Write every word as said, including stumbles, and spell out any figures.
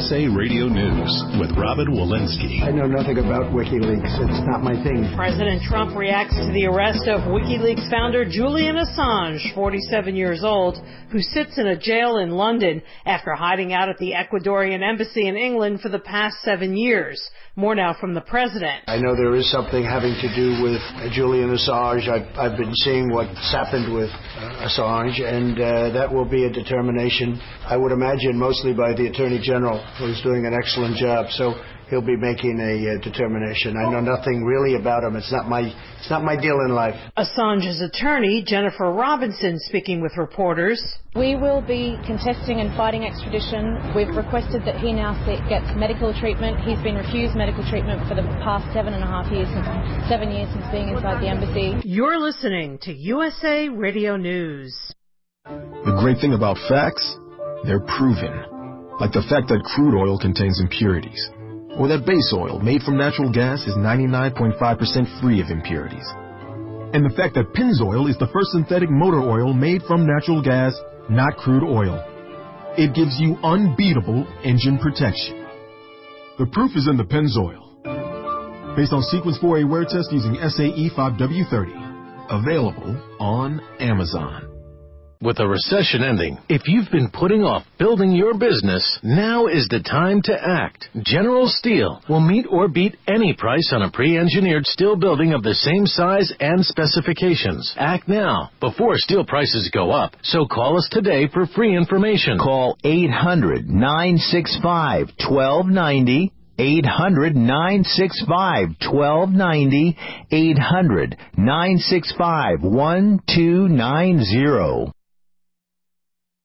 S A Radio News with Robin Walensky. I know nothing about WikiLeaks. It's not my thing. President Trump reacts to the arrest of WikiLeaks founder Julian Assange, forty-seven years old, who sits in a jail in London after hiding out at the Ecuadorian embassy in England for the past seven years. More now from the president. I know there is something having to do with Julian Assange. I've, I've been seeing what's happened with uh, Assange, and uh, that will be a determination, I would imagine, mostly by the Attorney General, who's doing an excellent job. So he'll be making a uh, determination. I know nothing really about him. It's not my it's not my deal in life. Assange's attorney, Jennifer Robinson, speaking with reporters. We will be contesting and fighting extradition. We've requested that he now gets medical treatment. He's been refused medical treatment for the past seven and a half years, since, seven years since being inside the embassy. You're listening to U S A Radio News. The great thing about facts, they're proven. Like the fact that crude oil contains impurities. Or that base oil made from natural gas is ninety-nine point five percent free of impurities. And the fact that Pennzoil is the first synthetic motor oil made from natural gas, not crude oil. It gives you unbeatable engine protection. The proof is in the Pennzoil. Based on Sequence four A wear test using S A E five W thirty. Available on Amazon. With a recession ending, if you've been putting off building your business, now is the time to act. General Steel will meet or beat any price on a pre-engineered steel building of the same size and specifications. Act now, before steel prices go up. So call us today for free information. Call eight hundred, nine six five, one two nine zero. eight hundred, nine six five, one two nine zero. eight hundred, nine six five, one two nine zero.